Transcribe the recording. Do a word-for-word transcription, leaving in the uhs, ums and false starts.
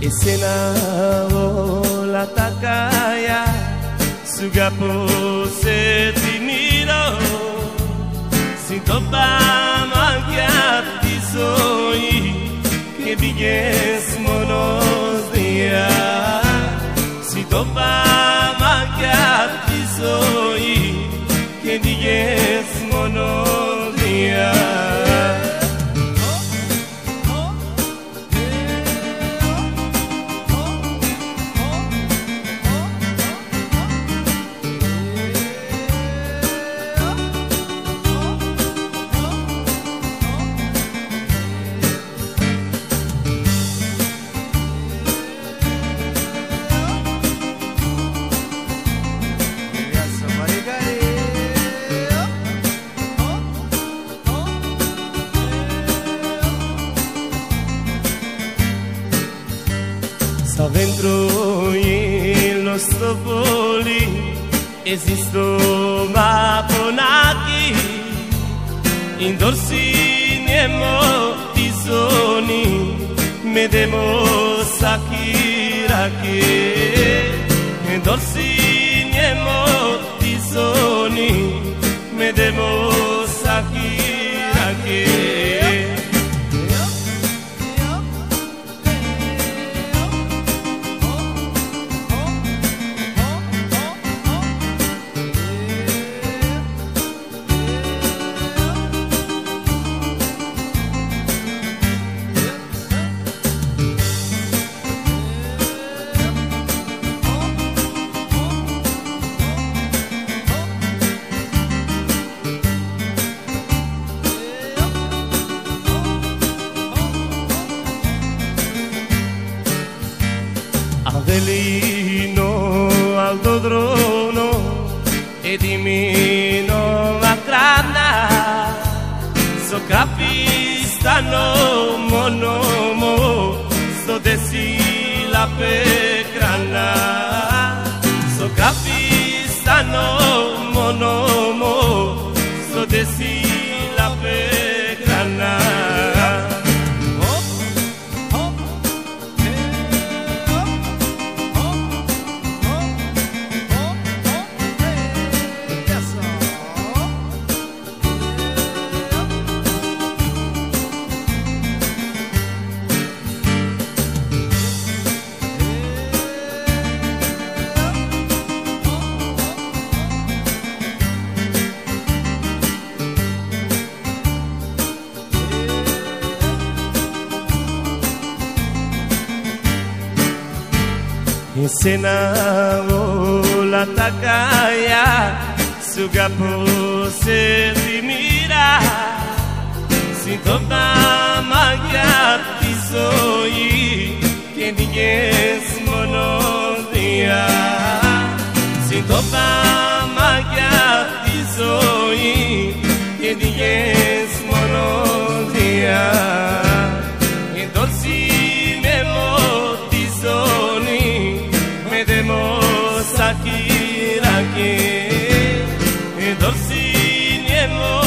Εσένα όλα τα κaya σου αγαπώ σε τιμήρω συντοπάμα για τη ζωή και πήγες μόνος διά συντοπάμα για τη ζωή και πήγες μόνος διά. Sta dentro lo sto poli esisto ma ponaki indorsi niemo tisoni me demo sakiraki indorsi niemo tisoni me demo sakiraki. Adelino aldodrono e dimino makrana so capistano monomo so desi la pekrana so capistano monomo so desi la pekrana. Εσένα όλα τα κaya σου αγαπώ σε τιμήρα συντοπάμα για τη ζωή και πήγες μόνος διά συντοπάμα για τη ζωή και πήγες μόνος διά εντός Sakiraki, e dorsi niemo